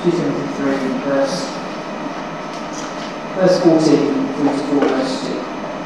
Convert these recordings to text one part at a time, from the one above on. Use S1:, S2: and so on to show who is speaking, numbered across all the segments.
S1: 2 Timothy 3, verse 14 through to 4, verse 2.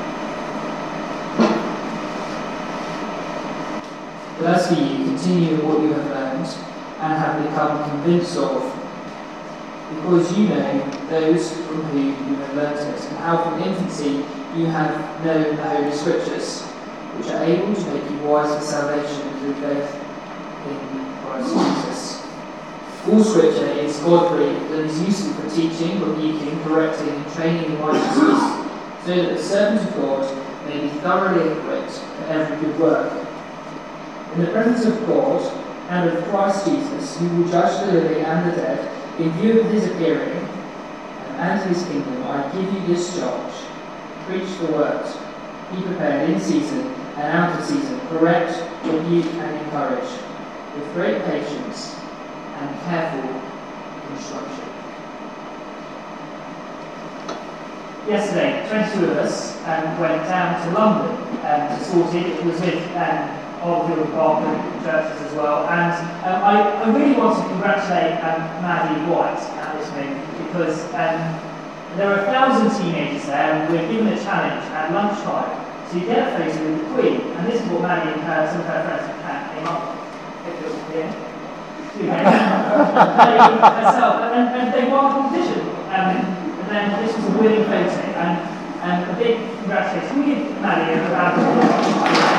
S1: But as for you, continue in what you have learned and have become convinced of, because you know those from whom you have learnt it, and how from infancy you have known the Holy Scriptures, which are able to make you wise for salvation through faith in Christ Jesus. All Scripture is God-breathed and is useful for teaching, rebuking, correcting, and training in righteousness, so that the servant of God may be thoroughly equipped for every good work. In the presence of God and of Christ Jesus, who will judge the living and the dead, in view of his appearing and his kingdom, I give you this charge: preach the word, be prepared in season and out of season, correct, rebuke, and encourage, with great patience and careful instruction. Yesterday, 22 of us went down to London to sort it. It was with Oldfield Department churches as well, and I really want to congratulate Maddie White at this moment, because there are 1,000 teenagers there, and we're given a challenge at lunchtime to get a photo with the Queen, and this is what Maddie and some of her friends came up with. Herself, and they won the competition, and then this was a winning photo, and a big congratulations. Can we give Maddie a round of applause?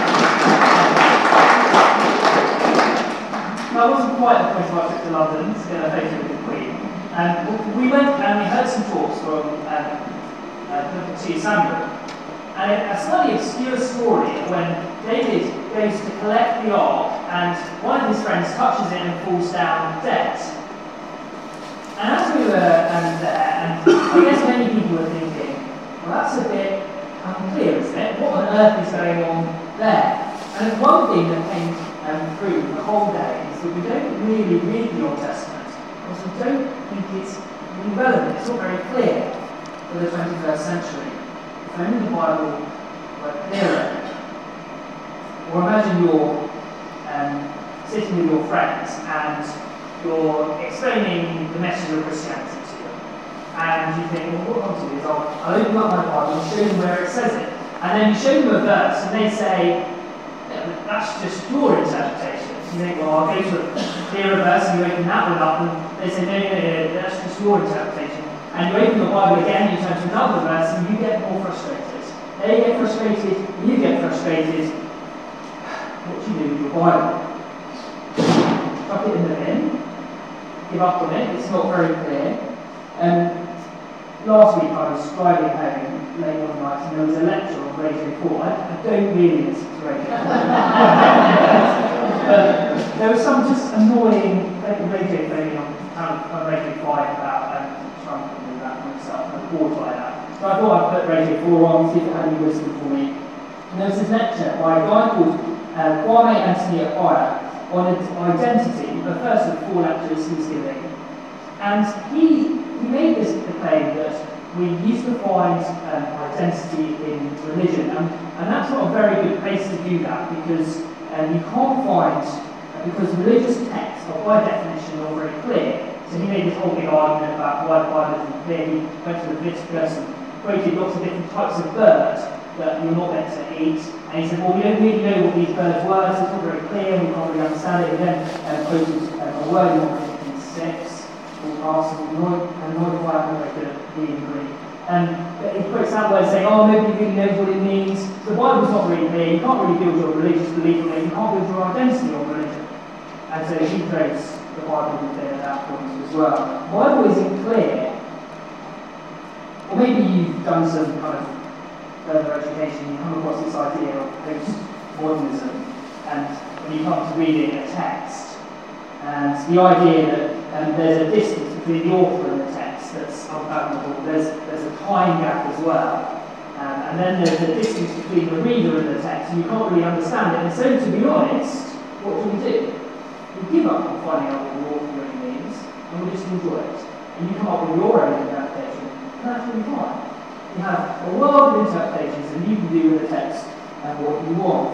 S1: I wasn't quite at the point where I took to London to get a photo with the Queen. We went and we heard some talks from T. Samuel. And a slightly obscure story when David goes to collect the ark and one of his friends touches it and falls down dead. And as we were there, and I guess many people were thinking, well, that's a bit unclear, isn't it? What on earth is going on there? And one thing that came through the whole day is that we don't really read the Old Testament because we don't think it's really relevant. It's not very clear for the 21st century. If only the Bible were clearer. Or imagine you're sitting with your friends and you're explaining the message of Christianity to them. And you think, well, what I'll do is I'll open up my Bible and show them where it says it. And then you show them a verse and they say, that's just your interpretation. You think, well, I'll go to a clearer verse and you open that one up and they say, no, that's just your interpretation. And you open the Bible again, you turn to another verse and you get more frustrated. They get frustrated, you get frustrated. What do you do with your Bible? Chuck it in the bin, give up on it, it's not very clear. Last week I was driving home late one night and there was a lecture on Radio 4. I don't really listen to Radio 4. But there was some just annoying radio playing on Radio 5 about Trump and all that kind of stuff, and I was bored by that. So I thought I'd put Radio 4 on, see if it had any wisdom for me. And there was this lecture by a guy called Kwame Anthony Appiah on identity, the first of 4 lectures he was giving. And he made this claim that we used to find identity in religion, and that's not a very good place to do that, because you can't find, because religious texts are by definition not very clear. So he made this whole big argument about why the Bible isn't clear. He went to Leviticus and quoted lots of different types of birds that you're not meant to eat. And he said, well, we don't really know what these birds were, so it's not very clear, and we can't really understand it. He then quoted a word in 156 called arsenal, and not quite very good at reading Greek. But he quotes that word saying, oh, nobody really knows what it means. The Bible's not really clear, you can't really build your religious belief on it, you can't build your identity on religion. And so he quotes the Bible there at that point as well. The Bible isn't clear. Or maybe you've done some kind of further education, you come across this idea of postmodernism, and when you come to reading a text, and the idea that there's a distance between the author and the text that's unfathomable, there's a time gap as well, and then there's a distance between the reader and the text, and you can't really understand it. And so, to be honest, what do? We give up on finding out what the author really means, and we just enjoy it. And you come up with your own interpretation, and that's really fine. You have a world of interpretations, and you can do with the text what you want.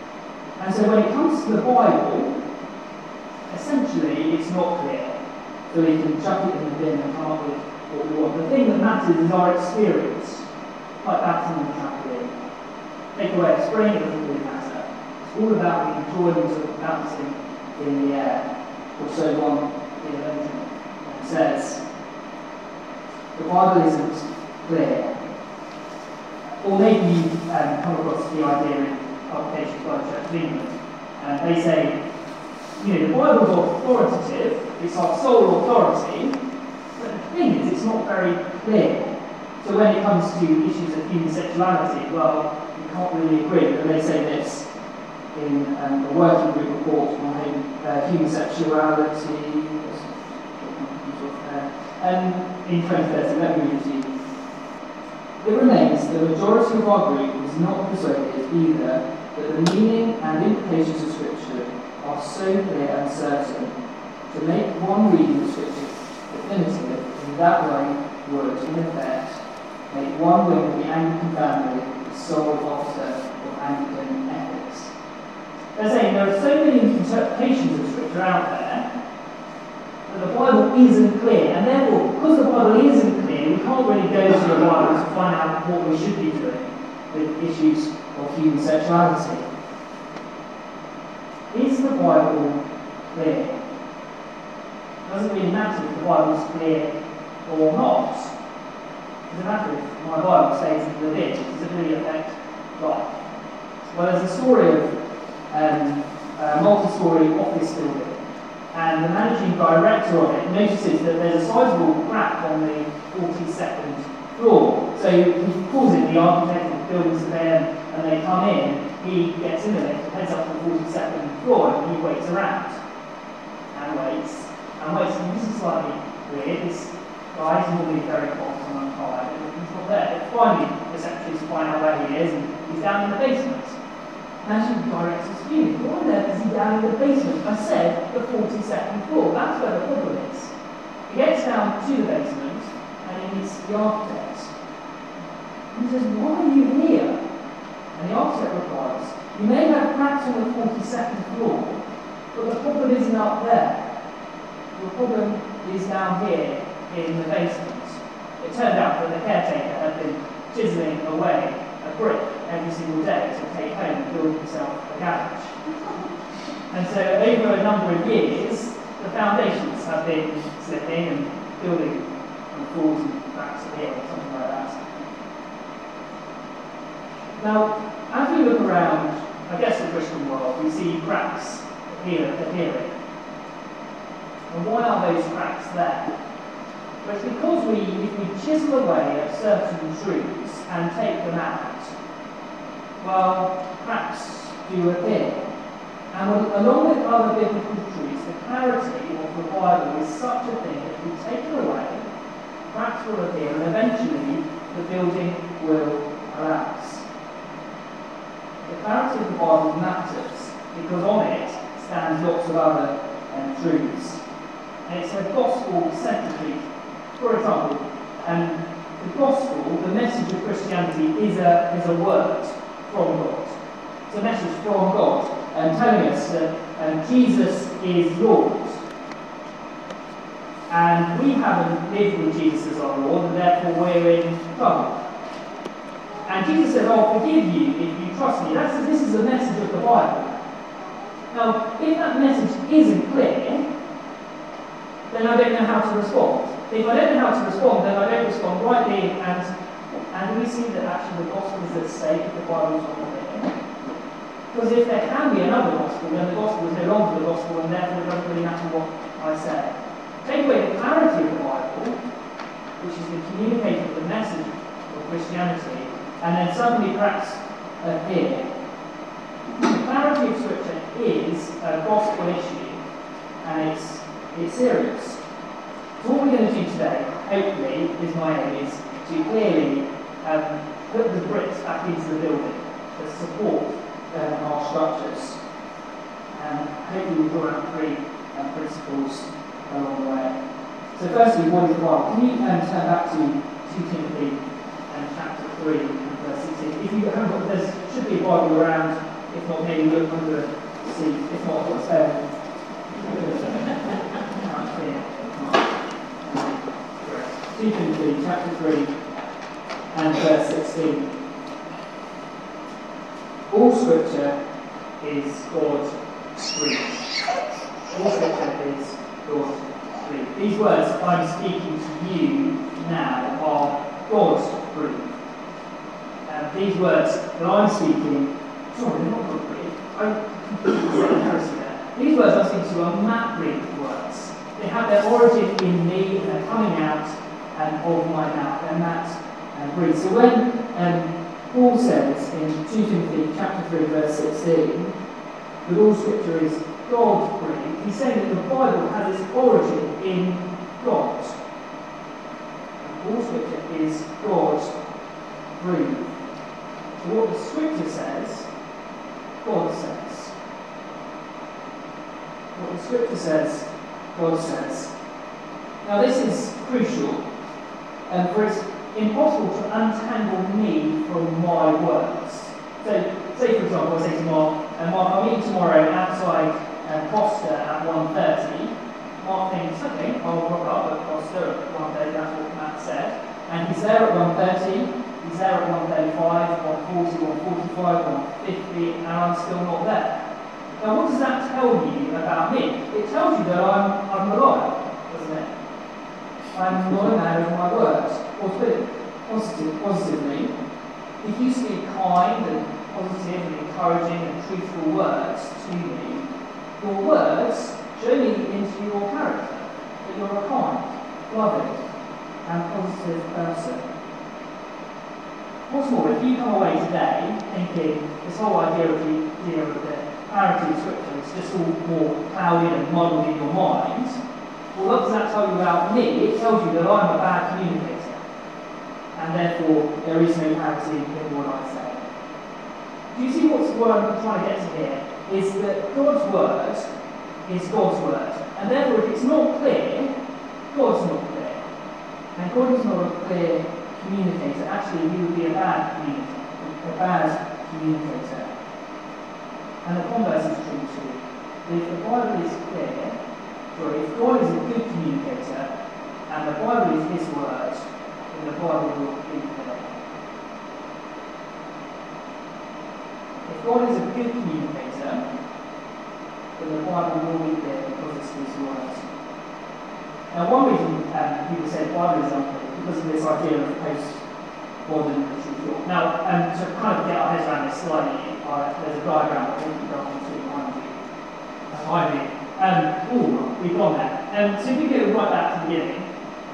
S1: And so when it comes to the Bible, essentially it's not clear. So we can chuck it in the bin and come up with what we want. The thing that matters is our experience, like baptism on the trampoline. Take away a spring, it doesn't really matter. It's all about the enjoyment of bouncing in the air. Or so one theologian says. The Bible isn't clear. Or maybe you've come across the idea in publications by the Church of England. And they say, the Bible's authoritative, it's our sole authority, but the thing is, it's not very clear. So when it comes to issues of human sexuality, well, you can't really agree. But they say this in the working group report on human sexuality, in 2030, let me read it to you. It remains the majority of our group is not persuaded either that the meaning and implications of Scripture are so clear and certain to make one reading of Scripture definitive in that way would, in effect, make one wing of the Anglican family the sole arbiter of Anglican ethics. They're saying there are so many interpretations of Scripture out there that the Bible isn't clear, and therefore, because the Bible isn't clear, we can't really go to the Bible to find out what we should be doing with issues of human sexuality. Is the Bible clear? It doesn't really matter if the Bible's clear or not. It doesn't matter if my Bible stays in the bin. Does it really affect life? Well, there's a story of a multi-storey office building, and the managing director of it notices that there's a sizable crack on the 42nd floor. So he calls in the architect of the building surveyor, and they come in. He gets in there, heads up to the 42nd floor, and he waits around. And waits. And this is slightly weird. This guy is normally very hot and tired, and he's not there. But finally, the secretaries find out where he is, and he's down in the basement. Managing director's fuming. Why on earth is he down in the basement? I said the 42nd floor. That's where the problem is. He gets down to the basement, and he meets the architect. And he says, "Why are you here?" And the architect replies, "You may have cracks on the 42nd floor, but the problem isn't up there. The problem is down here in the basement." It turned out that the caretaker had been chiseling away a brick every single day to take home and build himself a garage. And so over a number of years, the foundations have been slipping and building on floors and cracks appear, or something like that. Now, as we look around, I guess, the Christian world, we see cracks appearing. And why are those cracks there? Well, it's because if we chisel away at certain truths and take them out, well, cracks do appear. And along with other biblical truths, the clarity of the Bible is such a thing that if we take it away, cracks will appear, and eventually the building will collapse. The clarity of the Bible matters because on it stands lots of other truths. And it's a gospel-centered truth. For example, the gospel, the message of Christianity, is a word from God. It's a message from God telling us that Jesus is Lord. And we haven't lived with Jesus as our Lord, and therefore we're in trouble. And Jesus says, "I'll forgive you if you trust me." This is the message of the Bible. Now, if that message isn't clear, then I don't know how to respond. If I don't know how to respond, then I don't respond rightly, and we see that actually the gospel is at stake if the Bible is not clear. Because if there can be another gospel, then the gospel is no longer the gospel, and therefore it doesn't really matter what I say. Take away the clarity of the Bible, which is the communication of the message of Christianity, and then suddenly cracks appear. The clarity of Scripture is a gospel issue, and it's serious. So what we're going to do today, hopefully, is my aim, is to clearly put the bricks back into the building to support our structures. And hopefully we'll draw out three principles along the way. So firstly, what is the Bible? Can you turn back to 2 Timothy chapter 3 and verse 16? If you haven't got, there should be a Bible around. If not, maybe look under the seat. If not, what's there? 2 Timothy chapter 3 and verse 16. All scripture is God breathed. All scripture is God breathed. These words I'm speaking to you now are God breathed. These words that I'm speaking, sorry, they're not God breathed. These words I'm speaking to are Matt breathed words. They have their origin in me and they're coming out of my mouth. They're Matt breathed. So when Paul says in 2 Timothy chapter 3 verse 16 that all scripture is God breathed, he's saying that the Bible has its origin in God. All scripture is God breathed. So what the scripture says, God says. What the scripture says, God says. Now this is crucial, for it's impossible to untangle me from my words. So, say for example, I say to Mark, I'll meet you tomorrow outside Costa at 1:30. Mark thinks, okay, I'll rock up at Costa at 1:30, that's what Matt said. And he's there at 1:30, he's there at 1:35, 1:40, 1:45, 1:50, and I'm still not there. Now what does that tell you about me? It tells you that I'm a liar, doesn't it? I'm not a man of my words. Or to put it positively, if you speak kind and positive and encouraging and truthful words to me, your words show me into your character, that you're a kind, loving, and positive person. What's more, if you come away today thinking this whole idea of the clarity of Scripture is just all more clouded and muddled in your mind, well, what does that tell you about me? It tells you that I'm a bad communicator. And therefore, there is no clarity in what I say. Do you see what I'm trying to get to here? Is that God's word is God's word. And therefore, if it's not clear, God's not clear. And God is not a clear communicator. Actually, he would be a bad communicator. And the converse is true too. If the Bible is clear, if God is a good communicator, and the Bible is his word, then the Bible will be clear. If God is a good communicator, then the Bible will be clear because it's his word. Now one reason people say the Bible is unclear because of this idea of post-modern literal thought. Now, to kind of get our heads around this slightly, there's a diagram I think you don't want to see behind me. We've gone there. So if we go right back to the beginning.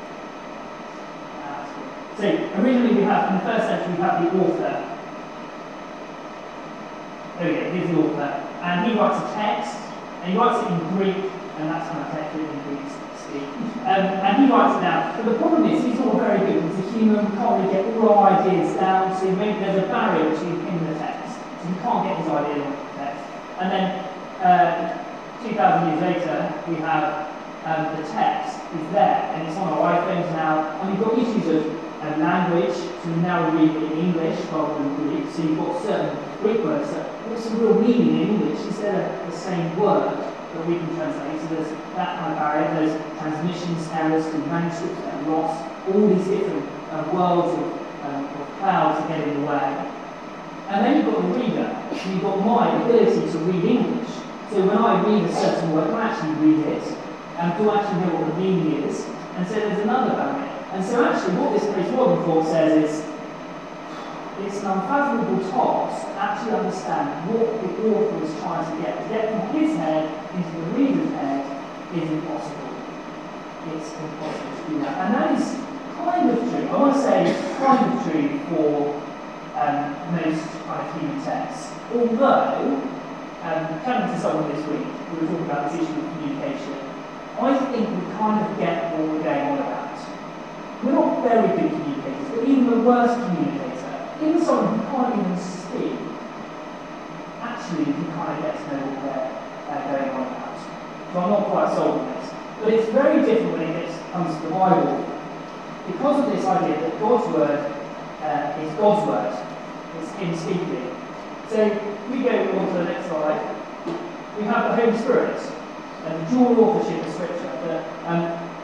S1: So originally we have, in the first century, we have the author. There we go, here's the author. And he writes a text, and he writes it in Greek, and that's kind of text written in Greek speak. And he writes it down. But the problem is, he's not very good, because the human can't really get all our ideas down, so maybe there's a barrier between him and the text. So he can't get his ideas onto the text. And then 2,000 years later, we have the text is there, and it's on our iPhones now, and we've got issues of language, so we now read it in English rather than Greek, so you've got certain Greek words that have some real meaning in English instead of the same word that we can translate. So there's that kind of barrier, there's transmissions, errors, through manuscripts that are lost, all these different worlds of clouds that get in the way. And then you've got the reader, so you've got my ability to read English. So when I read a certain word, I actually read it, and do actually know what the meaning is, and so there's another barrier. And so actually what this post-modern thought says is, it's an unfathomable task to actually understand what the author is trying to get. To get from his head into the reader's head is impossible. It's impossible to do that. And that is kind of true. I want to say kind of true for most kind of human texts. Although, coming to someone this week, we were talking about this issue of communication. I think we kind of get what we're going on about. We're not very good communicators, but even the worst communicator, even someone who can't even speak, actually you can kind of get to know what they're going on about. So I'm not quite sold on this. But it's very different when it comes to the Bible. Because of this idea that God's word is God's word, it's him speaking. So we go on to the next slide. We have the Holy Spirit and the dual authorship of Scripture. That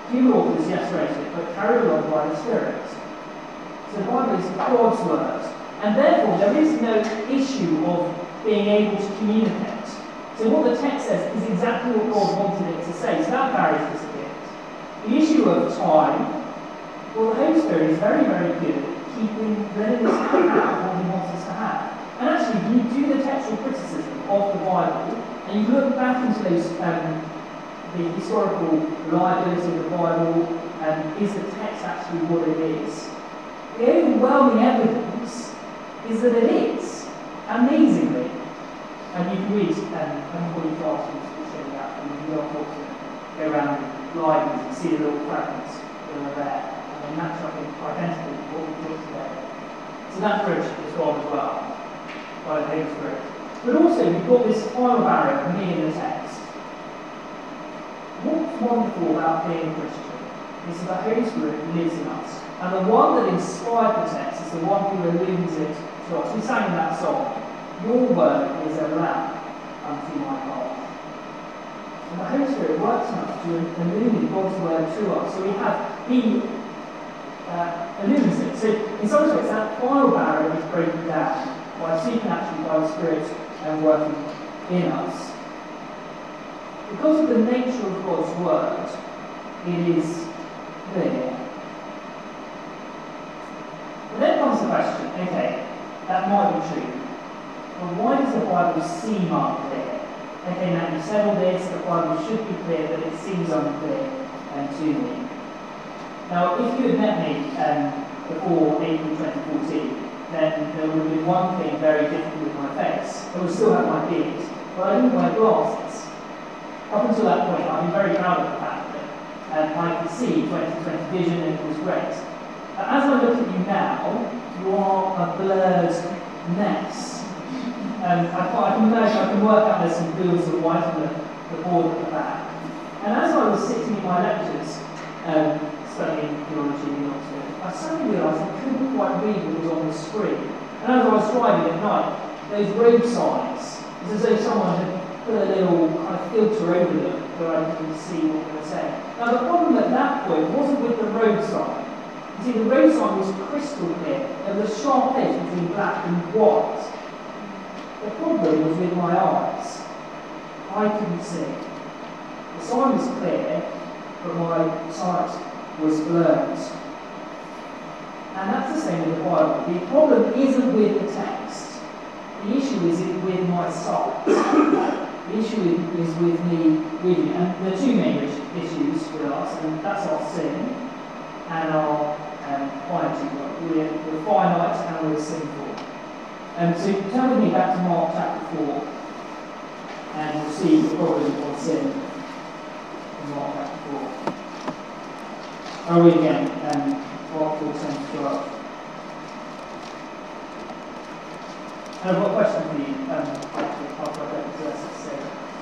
S1: Human authors, yes, wrote it, but carried along by the Spirit. So the Bible is God's word, and therefore there is no issue of being able to communicate. So what the text says is exactly what God wanted it to say, so that barrier disappears. The issue of time, well, the Holy Spirit is very, very good at letting us have what He wants us to have. And actually, if you do the textual criticism of the Bible, and you look back into those, the historical reliability of the Bible, is the text actually what it is? The overwhelming evidence is that it is, amazingly. And you can read, anybody class will show you that, and you don't want to go around libraries and see the little fragments that are there, and they match up identically to what we've got today. So that bridge is God as well, by the Holy Spirit. But also, we've got this final barrier here in the text. What's wonderful about being a Christian is that the Holy Spirit lives in us. And the one that inspired the text is the one who illumines it to us. We sang in that song, "Your word is a lamp unto my path." And the Holy Spirit works in us to illumine God's word to us. So we have, He illumines it. So in some respects, that final barrier is broken down by supernaturally by the Spirit and working in us. Because of the nature of God's word, it is clear. But then comes the question, okay, that might be true, but why does the Bible seem unclear? Okay, now you've said all this, the Bible should be clear, but it seems unclear to me. Now, if you had met me before April 2014, then there would have been one thing very different with my face. I would still have my beard, but I didn't wear glasses. Up until that point, I've been very proud of the fact that I could see 20/20 vision and it was great. As I look at you now, you are a blurred mess. I can imagine, I can work out there's some fields of white on the board at the back. And as I was sitting in my lectures, studying theology in Oxford, I suddenly realised I couldn't quite read what was on the screen. And as I was driving at night, those road signs, it's as though someone had put a little kind of filter over them so I couldn't see what they were saying. Now the problem at that point wasn't with the road sign. You see, the road sign was crystal clear. There was a sharp edge between black and white. The problem was with my eyes. I couldn't see. The sign was clear, but my sight was blurred. And that's the same with the Bible. The problem isn't with the text. The issue is with my sight. The issue is with me reading. And there are two main issues with us, and that's our sin and our piety. We're finite and we're sinful. So turn with me back to Mark chapter 4, and we'll see the problem of sin in Mark chapter 4. I'll read again, Mark 4:10-12. And I've got a question for you, after I get to verse 6.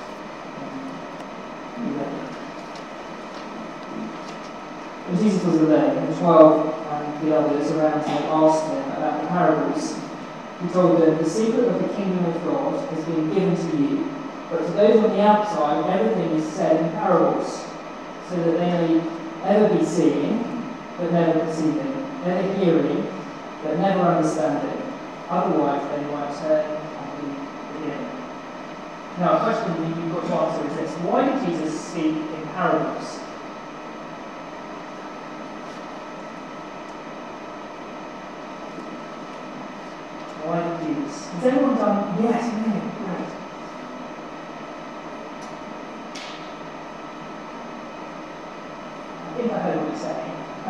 S1: When Jesus was alone, the 12 and the others around him asked him about the parables. He told them, "The secret of the kingdom of God has been given to you, but to those on the outside, everything is said in parables, so that they may ever be seeing, but never perceiving, ever hearing, but never understanding. Otherwise, they might turn and be forgiven." Now, a question that you've got to answer is this: why did Jesus speak in parables? Why did Jesus? Has anyone done? Yes, no, great. I think I heard what you're saying.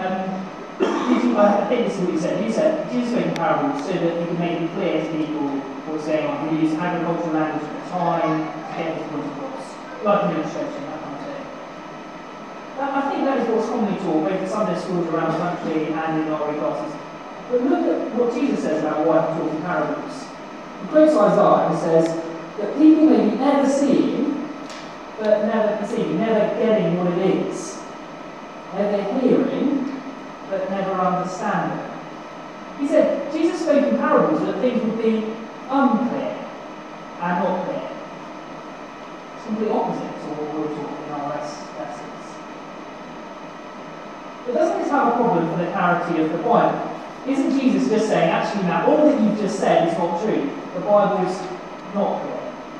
S1: I think this is what you said. You said Jesus spoke in parables so that he could make it clear to people what was going on. He used agricultural language at the time to get his point across, like an illustration, that kind of thing. I think that is what's commonly taught both in Sunday schools around the country and in our classes. But look at what Jesus says about why he taught in parables. He quotes Isaiah and says that people may be ever seeing, but never perceiving, never getting what it is. Ever hearing, but never understanding. He said Jesus spoke in parables that things would be unclear and not clear. It's completely opposite to what we're taught in our lessons. But doesn't this have a problem for the clarity of the Bible? Isn't Jesus just saying, actually, Matt, all that you've just said is not true? The Bible is not correct.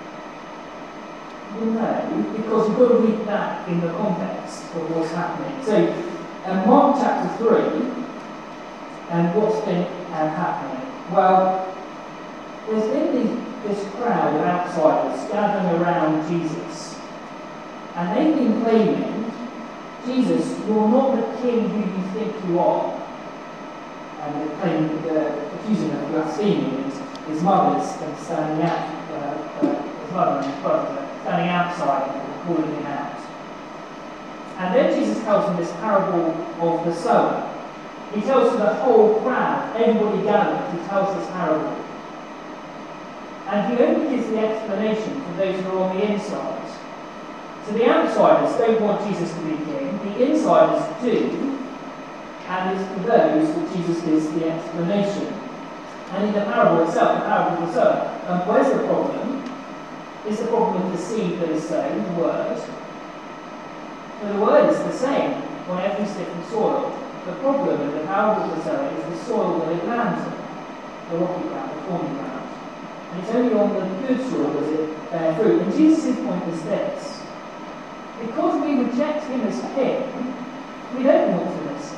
S1: Well, no, because you've got to read that in the context of what's happening. So, Mark chapter 3, and what's been happening? Well, there's been this crowd of outsiders gathering around Jesus, and they've been claiming, Jesus, you're not the king who you think you are. And they're claiming, accusing him of blaspheming his mother's and standing out, his mother and his brother standing outside and calling him out. And then Jesus tells them this parable of the sower. He tells to the whole crowd, everybody gathered, he tells this parable. And he only gives the explanation for those who are on the inside. So the outsiders don't want Jesus to be king, the insiders do, and it's for those that Jesus gives the explanation. And in the parable itself, the parable of the sower, where's the problem? Is the problem with the seed that is sown, the word? So the word is the same on every stick and soil. The problem with the parable of the sower is the soil that it lands on, the rocky ground, the thorny ground. And it's only on the good soil does it bear fruit. And Jesus' point is this: because we reject him as king, we don't want to listen.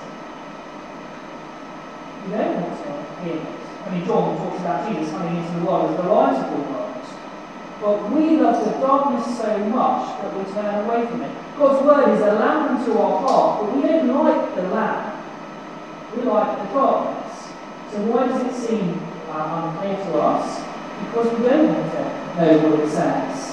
S1: We don't want to hear it. I mean, John talks about Jesus coming into the world as the light of the world. But we love the darkness so much that we turn away from it. God's word is a lamp unto our heart, but we don't like the lamp. We like the darkness. So why does it seem unclear to us? Because we don't want to know what it says.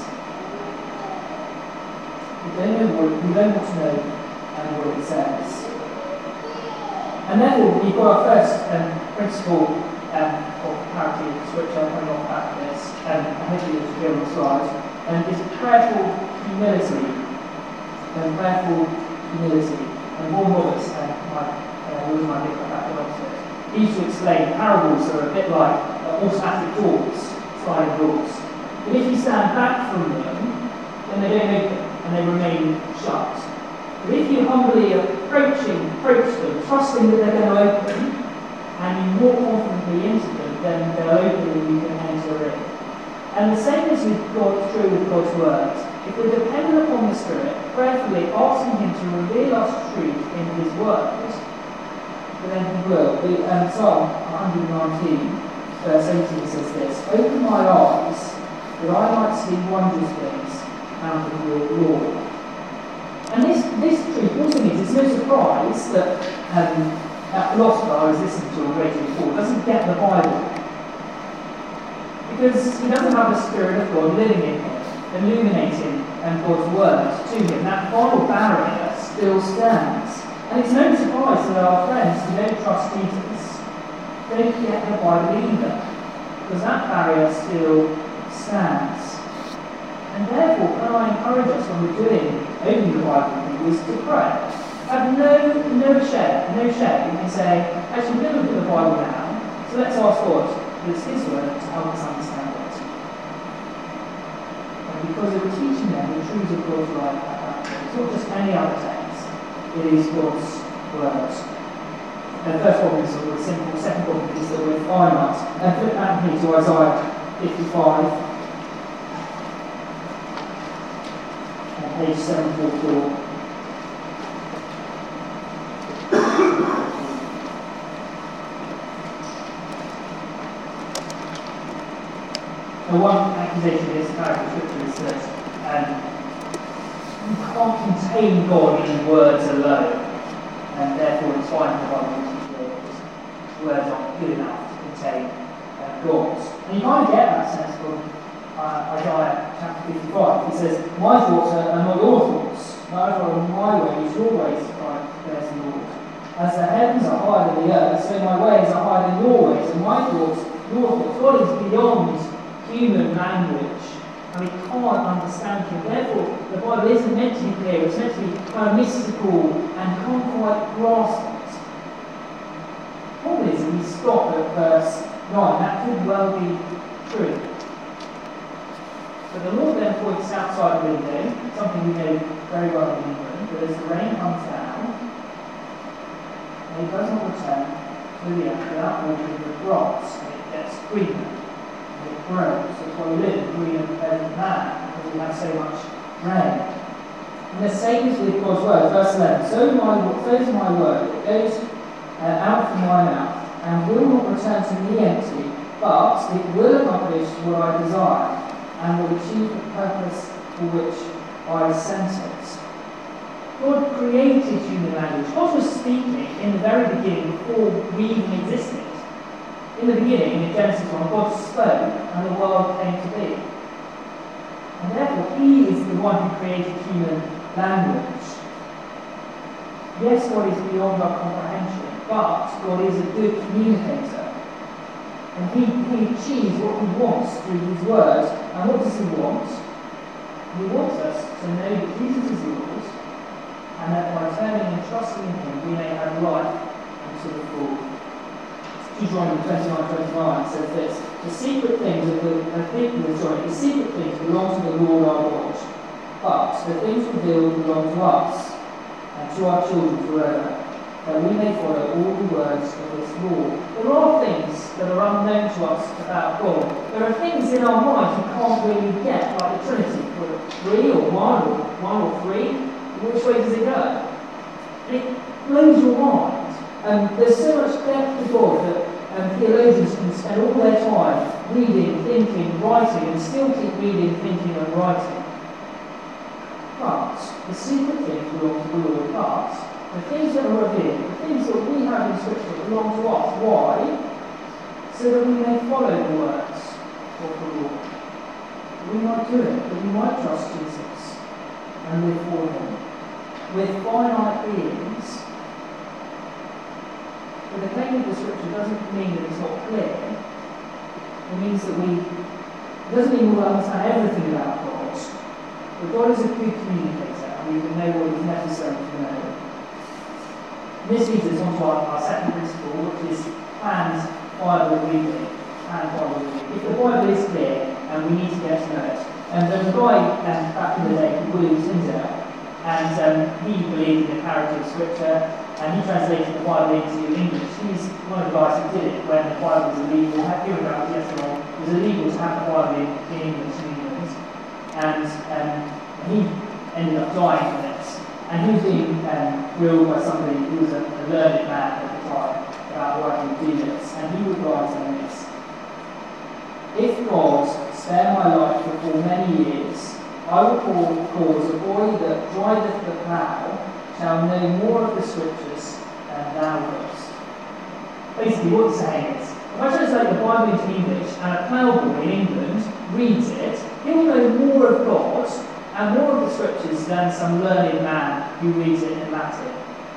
S1: We don't want to know what it says. And therefore, we've got our first principle of clarity of Scripture coming off back to this, and I hope you'll be on the slide, and it's prayerful humility. And Vaughan Roberts, was my big back he used to explain parables are a bit like automatic doors, sliding doors. But if you stand back from them, then they don't open and they remain shut. But if you humbly approach them, trusting that they're going to open, and you walk confidently into them, then they'll open and you can enter in. And the same is true with God's word. If we're dependent upon the Spirit, prayerfully asking him to reveal us truth in his word, then he will. Psalm 119, verse 18 says this: "Open my eyes, that I might see wondrous things out of your law." And this truth also means it's no surprise that that philosopher I was listening to on Radio 4 doesn't get the Bible. Because he doesn't have the Spirit of God living in him, illuminating God's word to him. That final barrier still stands. And it's no surprise that our friends who don't trust Jesus don't get the Bible either, because that barrier still stands. And therefore, can I encourage us when we're opening the Bible is to pray. Have no shame in saying, actually, we're going to look at the Bible now, so let's ask God, because it's his word, to help us understand it. And because we're teaching them the truths of God's word at that point. It's not just any other text. It is God's word. And the first problem is that we're simple. The second problem is that we're finite. And flip back here to Isaiah 55, and page 744. The one accusation against the character of Scripture is that you can't contain God in words alone, and therefore it's fine for the Bible to teach words aren't good enough to contain God. And you kind of get that sense from Isaiah chapter 55. It says, "My thoughts are not your thoughts, neither are my ways your ways, declares the Lord. As the heavens are higher than the earth, so my ways are higher than your ways, and my thoughts your thoughts." God is beyond human language. And we can't understand him. Therefore, the Bible isn't meant to be clear. It's meant to be kind of mystical and can't quite grasp it. The problem is, if we stop at verse 9, that could well be true. But the Lord then points outside the window, something we know very well in England, that as the rain comes down, and he does not return to the earth without watering the grass, and it gets greener, and it grows. That's why we live in green and pleasant land, because we have so much rain. And the same is with God's word. Verse 11, so is my word, it goes out from my mouth, and will not return to me empty, but it will accomplish what I desire, and will achieve the purpose for which I sent it. God created human language. God was speaking in the very beginning before we even existed. In the beginning, in Genesis 1, God spoke and the world came to be. And therefore, He is the one who created human language. Yes, God is beyond our comprehension, but God is a good communicator. And He achieves what He wants through His word. And what does He want? He wants us to know that Jesus is Lord, and that by turning and trusting in Him, we may have life unto the full. Deuteronomy 29:29 says this: the secret things belong to the Lord our God, but the things revealed belong to us and to our children forever, that we may follow all the words of this law. There are things that are unknown to us about God. There are things in our mind we can't really get, like the Trinity. Three or one or three. Which way does it go? And it blows your mind. There's so much depth to God that theologians can spend all their time reading, thinking, writing, and still keep reading, thinking, and writing. But the secret things belong to the Lord. But the things that are revealed, the things that we have in Scripture, belong to us. Why? So that we may follow the words of the Lord. That we might do it, that we might trust Jesus and live for Him. With finite beings, but the claim of the Scripture doesn't mean that it's not clear. It means that it doesn't mean we'll understand everything about God, but God is a good communicator, and we can know what is necessary to know. This leads us on to our second principle, which is planned Bible reading. If the Bible is clear, and we need to get to know it. And there was a guy back in the day called William Tyndale, and he believed in the clarity of Scripture, and he translated the Bible into English. He's one of the guys who did it when the Bible was illegal. Here we go, yesterday. It was illegal to have the Bible in English in England, and he ended up dying from it. And he was being grilled by somebody who was a learned man at the time about why he would do this, and he replied saying this: if God spare my life for many years, I will cause a boy that driveth the plough shall know more of the Scriptures than thou dost. Basically, what he's saying is, if I translate the Bible into English and a ploughboy in England reads it, he'll know more of God and more of the Scriptures than some learned man who reads it in Latin.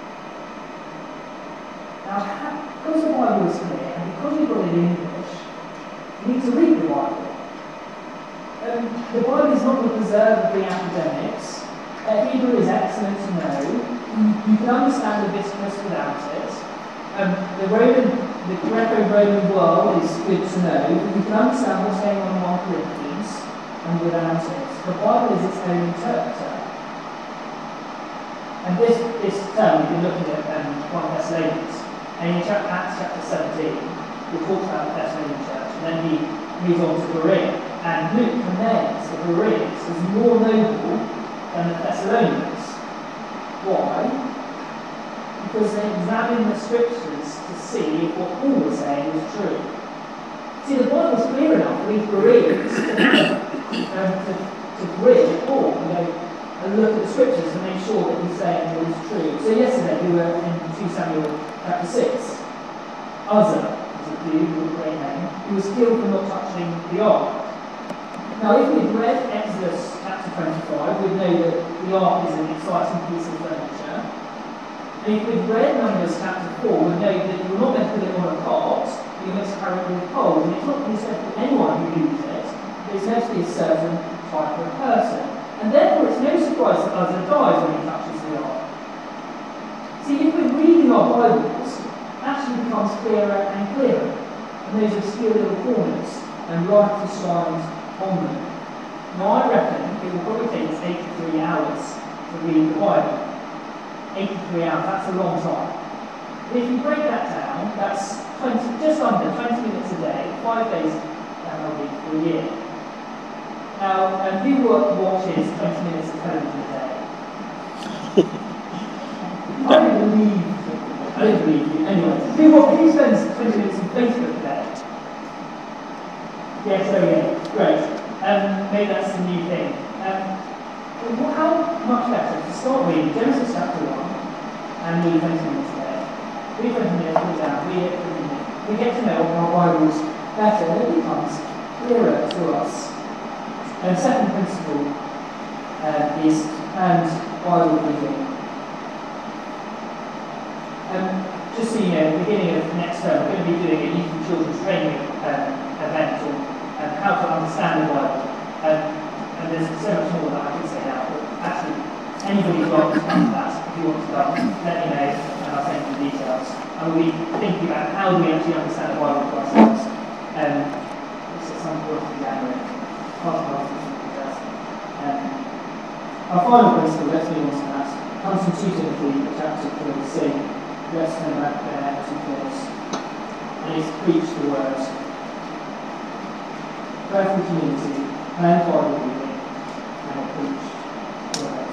S1: Now, because the Bible is clear, and because we've got it in English, you need to read the Bible. The Bible is not the preserve of the academics. Hebrew is excellent to know. You can understand Leviticus without it. The Greco-Roman world is good to know. You can understand what's going on in 1 Corinthians and without it. The Bible is its own interpreter. And this term, we've been looking at 1 Thessalonians. And in Acts chapter 17, we talk about the Thessalonian church, and then he moves on to Berea. And Luke commends the Bereans as more noble than the Thessalonians. Why? Because they examined the Scriptures to see if what Paul was saying was true. See, the Bible was clear enough for these Bereans to read Paul and look at the Scriptures to make sure that he's saying what is true. So yesterday we were in 2 Samuel chapter 6. Uzzah was a dude with a great name. He was killed for not touching the ark. Now, if we'd read Exodus chapter 25, we'd know that the ark is an exciting piece of furniture. And if we'd read Numbers chapter 4, we'd know that you're not meant to put it on a cart, you're meant to carry it with poles. And it's not meant for anyone who uses it, but it's meant to be a certain type of person. And therefore, it's no surprise that Uzzah dies when he touches the ark. See, if we're reading our Bibles, it actually becomes clearer and clearer. And those obscure little corners and light is shined on them. Now, I reckon it will probably take us 83 hours to read the Bible. 83 hours, that's a long time. If you break that down, that's just under 20 minutes a day, 5 days a week for a year. Now, who watches 20 minutes of television a day? I don't believe you. Anyway, who spends 20 minutes on Facebook a day? Yes, great. Maybe that's the new thing. How much better to start reading Genesis chapter 1 and read 20 minutes a day? Read 20 minutes, put it down, read it, 20 minutes. We get to know our Bibles better and it becomes clearer to us. And the second principle is planned Bible reading. Just so you know, at the beginning of next term, we're going to be doing a youth and children's training event on how to understand the Bible. And there's so much more that I could say now, but actually, anybody's welcome to come to that. If you want to come, let me know, and I'll send you the details. And we'll be thinking about how do we actually understand the Bible for ourselves. It's at some point in January. Our final principle, let's move on to that, comes from 2 Timothy chapter 3. Let's turn back there to close. And it's preach the word. Prayerful community, and Bible reading, and preach the word.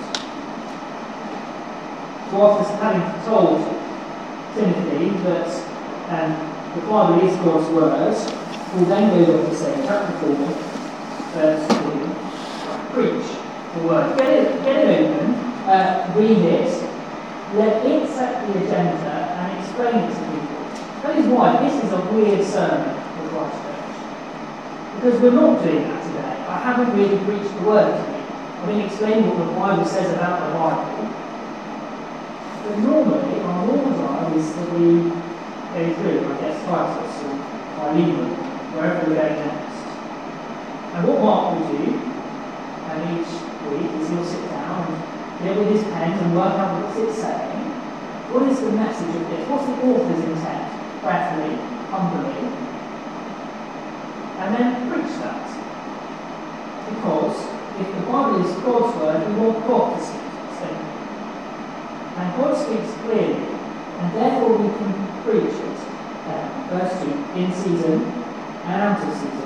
S1: So after having told Timothy that the Bible is God's word, we'll then go on to say, chapter 4, verse 2, preach the word. Get it open, read it, let it set the agenda and explain it to people. That is why this is a weird sermon for Christ Church. Because we're not doing that today. I haven't really preached the word to you. I've been explaining what the Bible says about the Bible. But normally, our normal drive is that we go through, I guess, Titus or Philemon, wherever we're going next. And what Mark will do, and each week, is he'll sit down and get with his pen and work out what it's saying. What is the message of this? What's the author's intent? Prayerfully, humbly. And then preach that. Because if the Bible is God's word, we want God to speak. And God speaks clearly, and therefore we can preach it. Verse 2, in season and out of season.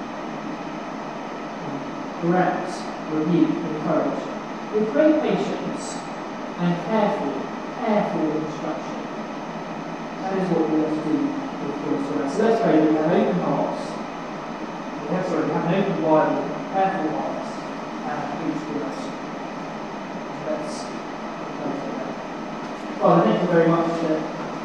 S1: Correct, rebuke, encourage. With great patience and careful instruction. That is what we have to do with God's word. So let's pray that we have open hearts. We have an open Bible, careful hearts, and preach to us. Let's pray for that. Father, thank you very much that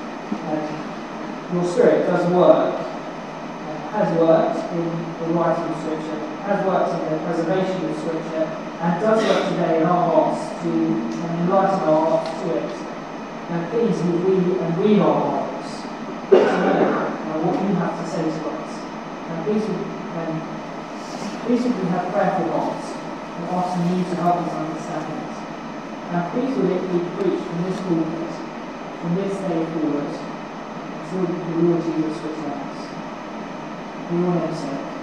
S1: your Spirit does work, has worked in the writing of Scripture, has worked in the preservation of Scripture, and does work today in our hearts to enlighten our hearts to it. And please would we read our Bibles to know what you have to say to us. And please would we have prayerful hearts and asking you to help us understand it. And please would it be preached from this pulpit, from this day forward, until the Lord Jesus returns. We will never say.